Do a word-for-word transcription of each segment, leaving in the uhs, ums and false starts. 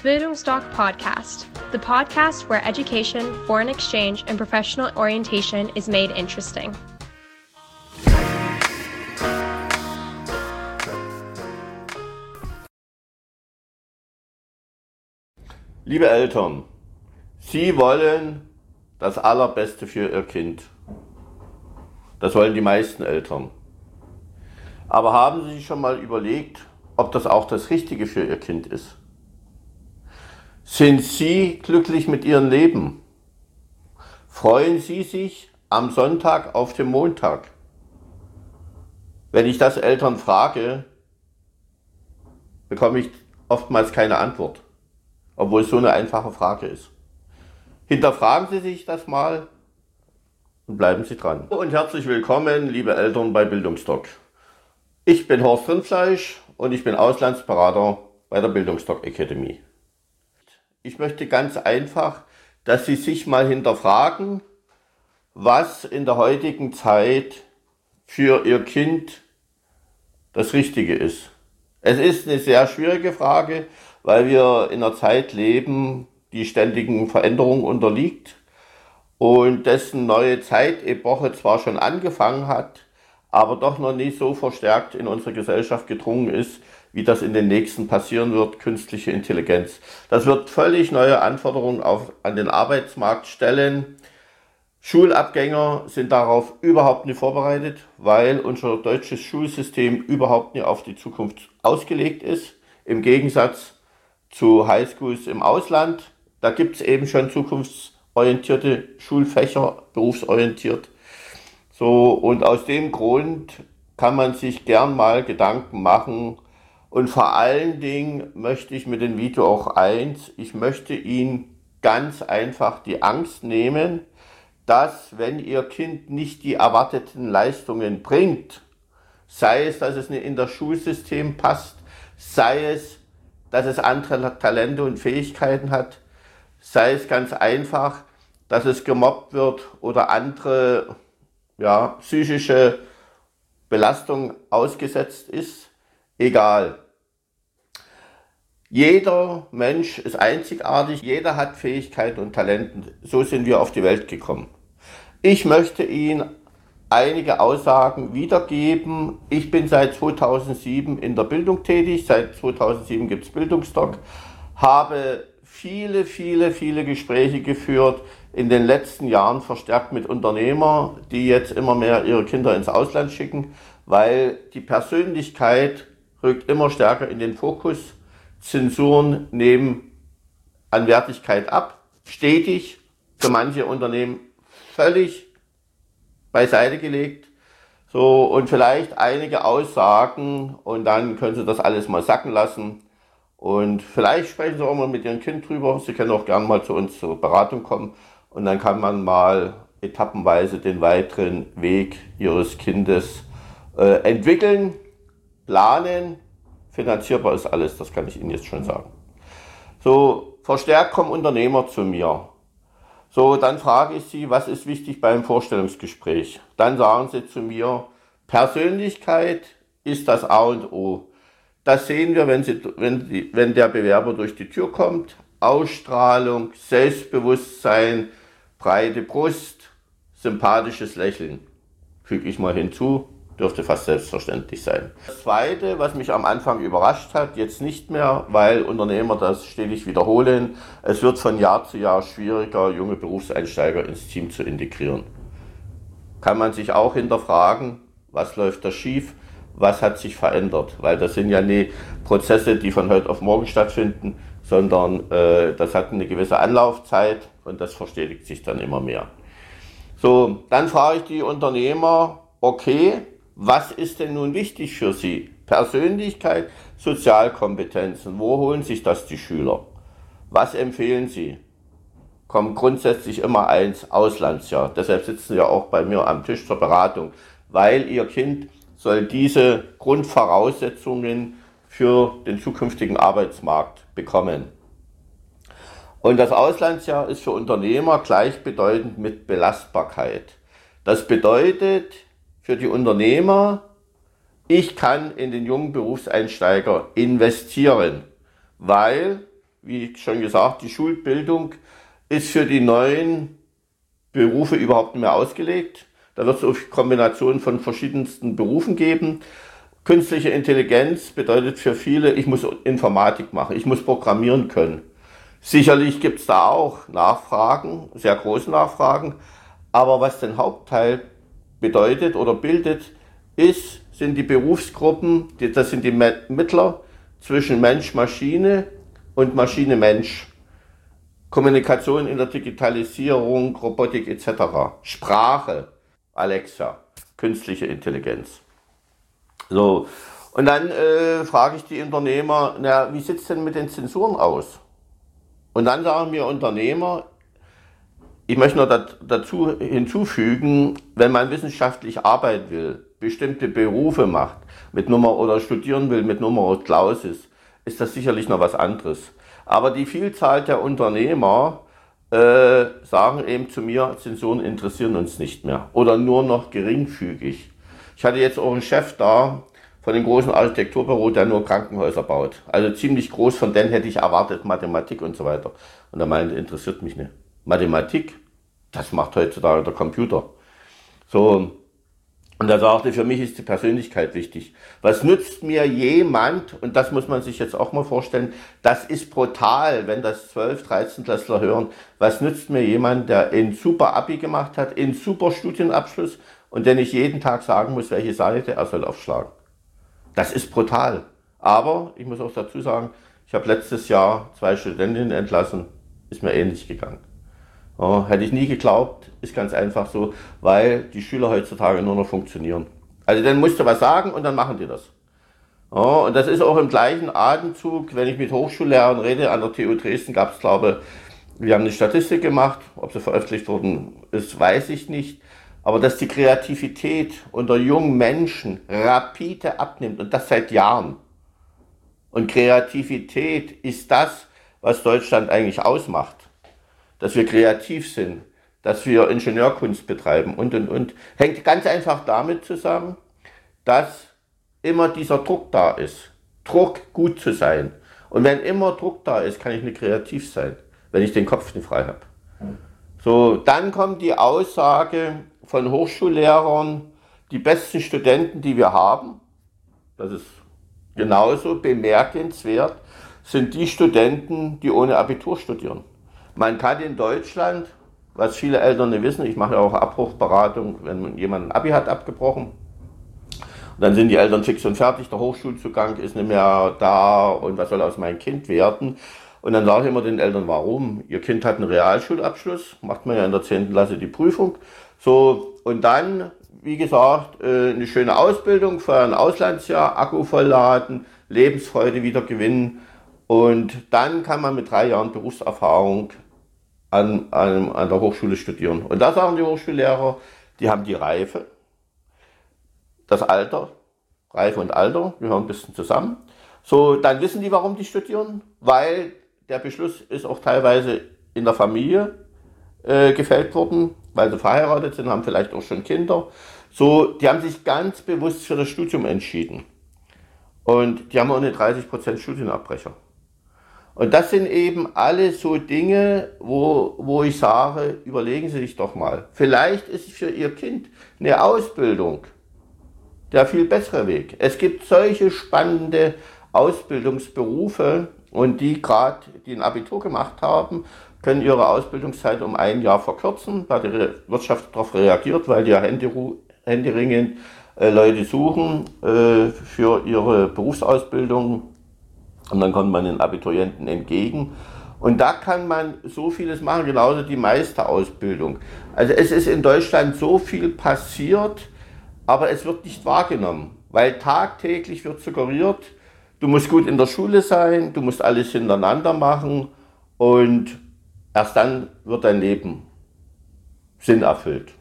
Bildungsdoc Podcast, the podcast where education, foreign exchange, and professional orientation is made interesting. Liebe Eltern, Sie wollen das Allerbeste für Ihr Kind. Das wollen die meisten Eltern. Aber haben Sie sich schon mal überlegt, ob das auch das Richtige für Ihr Kind ist? Sind Sie glücklich mit Ihrem Leben? Freuen Sie sich am Sonntag auf den Montag? Wenn ich das Eltern frage, bekomme ich oftmals keine Antwort, obwohl es so eine einfache Frage ist. Hinterfragen Sie sich das mal und bleiben Sie dran. Und herzlich willkommen, liebe Eltern bei Bildungsdoc. Ich bin Horst Rindfleisch und ich bin Auslandsberater bei der Bildungsdoc Academy. Ich möchte ganz einfach, dass Sie sich mal hinterfragen, was in der heutigen Zeit für Ihr Kind das Richtige ist. Es ist eine sehr schwierige Frage, weil wir in einer Zeit leben, die ständigen Veränderungen unterliegt und dessen neue Zeitepoche zwar schon angefangen hat, aber doch noch nicht so verstärkt in unsere Gesellschaft gedrungen ist, wie das in den nächsten passieren wird, künstliche Intelligenz. Das wird völlig neue Anforderungen auf, an den Arbeitsmarkt stellen. Schulabgänger sind darauf überhaupt nicht vorbereitet, weil unser deutsches Schulsystem überhaupt nicht auf die Zukunft ausgelegt ist. Im Gegensatz zu Highschools im Ausland. Da gibt es eben schon zukunftsorientierte Schulfächer, berufsorientiert. So, und aus dem Grund kann man sich gern mal Gedanken machen. Und vor allen Dingen möchte ich mit dem Video auch eins, ich möchte Ihnen ganz einfach die Angst nehmen, dass wenn Ihr Kind nicht die erwarteten Leistungen bringt, sei es, dass es nicht in das Schulsystem passt, sei es, dass es andere Talente und Fähigkeiten hat, sei es ganz einfach, dass es gemobbt wird oder andere ja, psychische Belastung ausgesetzt ist, egal. Jeder Mensch ist einzigartig, jeder hat Fähigkeiten und Talenten. So sind wir auf die Welt gekommen. Ich möchte Ihnen einige Aussagen wiedergeben. Ich bin seit zweitausendsieben in der Bildung tätig, seit zweitausendsieben gibt es Bildungsdoc, habe viele, viele, viele Gespräche geführt, in den letzten Jahren verstärkt mit Unternehmern, die jetzt immer mehr ihre Kinder ins Ausland schicken, weil die Persönlichkeit rückt immer stärker in den Fokus. Zensuren nehmen an Wertigkeit ab, stetig, für manche Unternehmen völlig beiseite gelegt. So, und vielleicht einige Aussagen und dann können Sie das alles mal sacken lassen. Und vielleicht sprechen Sie auch mal mit Ihrem Kind drüber. Sie können auch gerne mal zu uns zur Beratung kommen und dann kann man mal etappenweise den weiteren Weg Ihres Kindes äh, entwickeln, planen. Finanzierbar ist alles, das kann ich Ihnen jetzt schon sagen. So, verstärkt kommen Unternehmer zu mir. So, dann frage ich sie, was ist wichtig beim Vorstellungsgespräch? Dann sagen sie zu mir, Persönlichkeit ist das A und O. Das sehen wir, wenn, sie, wenn, die, wenn der Bewerber durch die Tür kommt. Ausstrahlung, Selbstbewusstsein, breite Brust, sympathisches Lächeln. Füge ich mal hinzu. Dürfte fast selbstverständlich sein. Das Zweite, was mich am Anfang überrascht hat, jetzt nicht mehr, weil Unternehmer das stetig wiederholen, es wird von Jahr zu Jahr schwieriger, junge Berufseinsteiger ins Team zu integrieren. Kann man sich auch hinterfragen, was läuft da schief, was hat sich verändert, weil das sind ja nicht Prozesse, die von heute auf morgen stattfinden, sondern äh, das hat eine gewisse Anlaufzeit und das verstetigt sich dann immer mehr. So, dann frage ich die Unternehmer, okay, was ist denn nun wichtig für Sie? Persönlichkeit, Sozialkompetenzen. Wo holen sich das die Schüler? Was empfehlen Sie? Kommt grundsätzlich immer eins, Auslandsjahr. Deshalb sitzen Sie ja auch bei mir am Tisch zur Beratung, weil Ihr Kind soll diese Grundvoraussetzungen für den zukünftigen Arbeitsmarkt bekommen. Und das Auslandsjahr ist für Unternehmer gleichbedeutend mit Belastbarkeit. Das bedeutet, für die Unternehmer, ich kann in den jungen Berufseinsteiger investieren, weil wie schon gesagt, die Schulbildung ist für die neuen Berufe überhaupt nicht mehr ausgelegt. Da wird es auch Kombinationen von verschiedensten Berufen geben. Künstliche Intelligenz bedeutet für viele, ich muss Informatik machen, ich muss programmieren können. Sicherlich gibt es da auch Nachfragen, sehr große Nachfragen, aber was den Hauptteil bedeutet oder bildet, ist, sind die Berufsgruppen, das sind die Mittler zwischen Mensch-Maschine und Maschine-Mensch. Kommunikation in der Digitalisierung, Robotik et cetera. Sprache, Alexa, künstliche Intelligenz. So, und dann äh, frage ich die Unternehmer, na, wie sieht es denn mit den Zensuren aus? Und dann sagen mir Unternehmer, ich möchte noch dat, dazu hinzufügen, wenn man wissenschaftlich arbeiten will, bestimmte Berufe macht, mit Nummer oder studieren will mit Numerus Clausus, ist das sicherlich noch was anderes. Aber die Vielzahl der Unternehmer äh, sagen eben zu mir, Zensuren interessieren uns nicht mehr oder nur noch geringfügig. Ich hatte jetzt auch einen Chef da von dem großen Architekturbüro, der nur Krankenhäuser baut. Also ziemlich groß, von denen hätte ich erwartet Mathematik und so weiter. Und er meinte, interessiert mich nicht. Mathematik, das macht heutzutage der Computer. So, und er sagte, für mich ist die Persönlichkeit wichtig. Was nützt mir jemand, und das muss man sich jetzt auch mal vorstellen, das ist brutal, wenn das zwölf-, dreizehn-Klässler hören, was nützt mir jemand, der einen super Abi gemacht hat, einen super Studienabschluss und der nicht jeden Tag sagen muss, welche Seite er soll aufschlagen. Das ist brutal. Aber ich muss auch dazu sagen, ich habe letztes Jahr zwei Studentinnen entlassen, ist mir ähnlich gegangen. Ja, hätte ich nie geglaubt, ist ganz einfach so, weil die Schüler heutzutage nur noch funktionieren. Also dann musst du was sagen und dann machen die das. Ja, und das ist auch im gleichen Atemzug, wenn ich mit Hochschullehrern rede, an der T U Dresden gab es, glaube ich, wir haben eine Statistik gemacht, ob sie veröffentlicht worden ist, weiß ich nicht. Aber dass die Kreativität unter jungen Menschen rapide abnimmt und das seit Jahren. Und Kreativität ist das, was Deutschland eigentlich ausmacht. Dass wir kreativ sind, dass wir Ingenieurkunst betreiben und, und, und. Hängt ganz einfach damit zusammen, dass immer dieser Druck da ist. Druck, gut zu sein. Und wenn immer Druck da ist, kann ich nicht kreativ sein, wenn ich den Kopf nicht frei habe. So, dann kommt die Aussage von Hochschullehrern, die besten Studenten, die wir haben, das ist genauso bemerkenswert, sind die Studenten, die ohne Abitur studieren. Man kann in Deutschland, was viele Eltern nicht wissen, ich mache ja auch Abbruchberatung, wenn jemand ein Abi hat abgebrochen, und dann sind die Eltern fix und fertig, der Hochschulzugang ist nicht mehr da und was soll aus meinem Kind werden? Und dann sage ich immer den Eltern, warum? Ihr Kind hat einen Realschulabschluss, macht man ja in der zehnten Klasse die Prüfung. So, und dann, wie gesagt, eine schöne Ausbildung für ein Auslandsjahr, Akku vollladen, Lebensfreude wieder gewinnen. Und dann kann man mit drei Jahren Berufserfahrung an, an, an der Hochschule studieren. Und da sagen die Hochschullehrer, die haben die Reife, das Alter, Reife und Alter gehören ein bisschen zusammen. So, dann wissen die, warum die studieren, weil der Beschluss ist auch teilweise in der Familie äh, gefällt worden, weil sie verheiratet sind, haben vielleicht auch schon Kinder. So, die haben sich ganz bewusst für das Studium entschieden. Und die haben auch eine dreißig Prozent Studienabbrecher. Und das sind eben alles so Dinge, wo, wo ich sage, überlegen Sie sich doch mal. Vielleicht ist für Ihr Kind eine Ausbildung der viel bessere Weg. Es gibt solche spannende Ausbildungsberufe und die gerade, die ein Abitur gemacht haben, können ihre Ausbildungszeit um ein Jahr verkürzen, weil die Wirtschaft darauf reagiert, weil die ja händeringend äh, Leute suchen äh, für ihre Berufsausbildung. Und dann kommt man den Abiturienten entgegen. Und da kann man so vieles machen, genauso die Meisterausbildung. Also es ist in Deutschland so viel passiert, aber es wird nicht wahrgenommen, weil tagtäglich wird suggeriert, du musst gut in der Schule sein, du musst alles hintereinander machen und erst dann wird dein Leben Sinn erfüllt.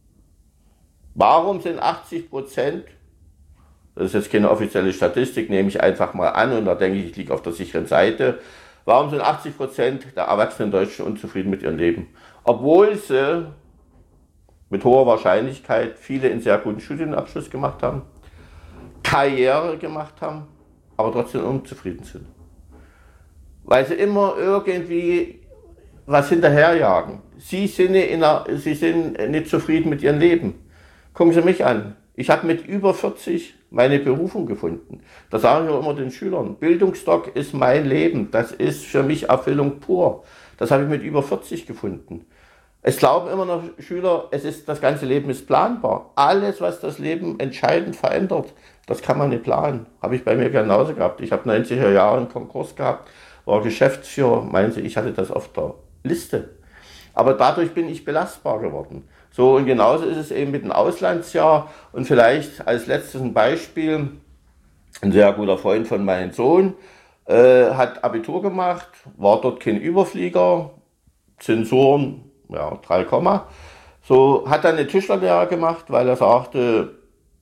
Warum sind achtzig Prozent, das ist jetzt keine offizielle Statistik, nehme ich einfach mal an und da denke ich, ich liege auf der sicheren Seite, warum sind achtzig Prozent der erwachsenen Deutschen unzufrieden mit ihrem Leben? Obwohl sie mit hoher Wahrscheinlichkeit viele in sehr guten Studienabschluss gemacht haben, Karriere gemacht haben, aber trotzdem unzufrieden sind. weil sie immer irgendwie was hinterherjagen. Sie sind, in einer, sie sind nicht zufrieden mit ihrem Leben. Gucken Sie mich an. Ich habe mit über vierzig meine Berufung gefunden. Das sage ich auch immer den Schülern. Bildungsdoc ist mein Leben. Das ist für mich Erfüllung pur. Das habe ich mit über vierzig gefunden. Es glauben immer noch Schüler, es ist, das ganze Leben ist planbar. Alles, was das Leben entscheidend verändert, das kann man nicht planen. Habe ich bei mir genauso gehabt. Ich habe neunziger Jahre einen Konkurs gehabt, war Geschäftsführer. Meinen Sie, ich hatte das auf der Liste. Aber dadurch bin ich belastbar geworden. So, und genauso ist es eben mit dem Auslandsjahr. Und vielleicht als letztes ein Beispiel. Ein sehr guter Freund von meinem Sohn äh, hat Abitur gemacht, war dort kein Überflieger, Zensuren, ja, drei, so, hat dann eine Tischlerlehre gemacht, weil er sagte,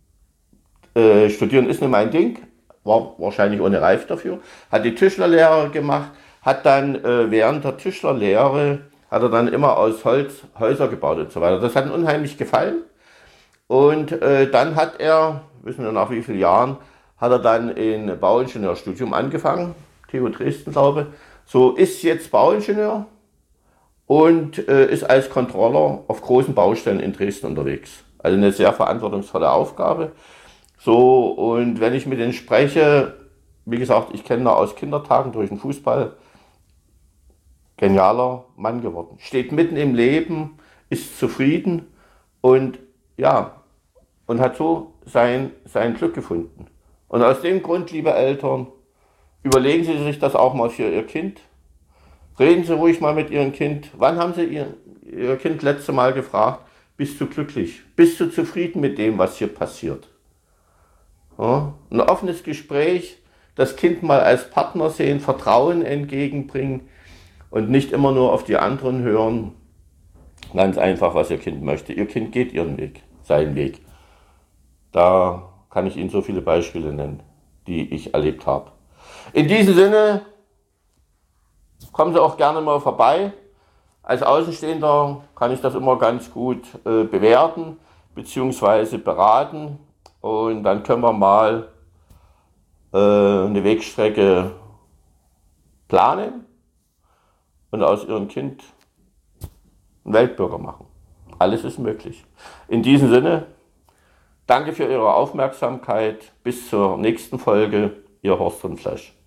äh, studieren ist nicht mein Ding, war wahrscheinlich ohne Reif dafür, hat die Tischlerlehre gemacht, hat dann äh, während der Tischlerlehre, hat er dann immer aus Holz Häuser gebaut und so weiter. Das hat ihm unheimlich gefallen. Und äh, dann hat er, wissen wir nach wie vielen Jahren, hat er dann ein Bauingenieurstudium angefangen, T U Dresden glaube ich, so ist jetzt Bauingenieur und äh, ist als Controller auf großen Baustellen in Dresden unterwegs. Also eine sehr verantwortungsvolle Aufgabe. So, und wenn ich mit denen spreche, wie gesagt, ich kenne ihn aus Kindertagen durch den Fußball, genialer Mann geworden. Steht mitten im Leben, ist zufrieden und ja, und hat so sein, sein Glück gefunden. Und aus dem Grund, liebe Eltern, überlegen Sie sich das auch mal für Ihr Kind. Reden Sie ruhig mal mit Ihrem Kind. Wann haben Sie Ihr, Ihr Kind letzte Mal gefragt, bist du glücklich? Bist du zufrieden mit dem, was hier passiert? Ja, ein offenes Gespräch, das Kind mal als Partner sehen, Vertrauen entgegenbringen und nicht immer nur auf die anderen hören. Ganz einfach, was Ihr Kind möchte. Ihr Kind geht ihren Weg, seinen Weg. Da kann ich Ihnen so viele Beispiele nennen, die ich erlebt habe. In diesem Sinne, kommen Sie auch gerne mal vorbei. Als Außenstehender kann ich das immer ganz gut äh, bewerten bzw. beraten. Und dann können wir mal äh, eine Wegstrecke planen und aus Ihrem Kind einen Weltbürger machen. Alles ist möglich. In diesem Sinne, danke für Ihre Aufmerksamkeit. Bis zur nächsten Folge. Ihr Horst von Flesch.